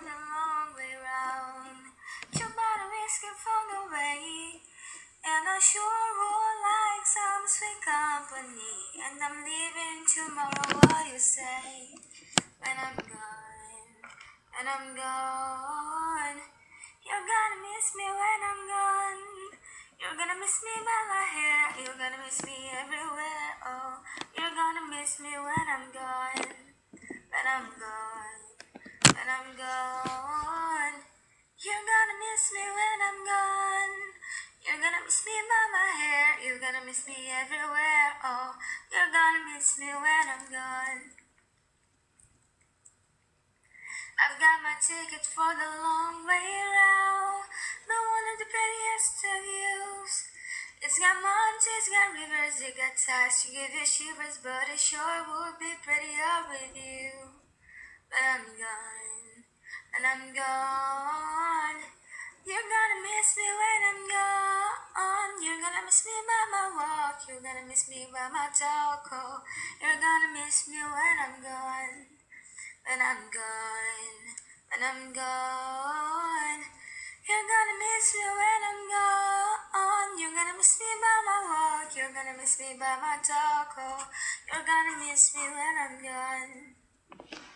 the long way round. Your bottom is keep from the way. And I sure would like some sweet company. And I'm leaving tomorrow, what you say? When I'm gone, and I'm gone. You're gonna miss me when I'm gone. You're gonna miss me by my hair. You're gonna miss me everywhere. Oh, you're gonna miss me when I'm gone. When I'm gone, when I'm gone. You're gonna miss me when I'm gone. You're gonna miss me by my hair. You're gonna miss me everywhere. Oh, you're gonna miss me when I'm gone. I've got my ticket for the long way round. The one of the prettiest of views. It's got mountains, got rivers, it got ties to give you shivers, but it sure would be prettier with you. But I'm gone, and I'm gone. You're gonna miss me when I'm gone. You're gonna miss me by my walk. You're gonna miss me by my talk. Oh, you're gonna miss me when I'm gone. When I'm gone, when I'm gone. You're gonna miss me when I'm gone. You're gonna miss me by my walk. You're gonna miss me by my talk. Oh, you're gonna miss me when I'm gone.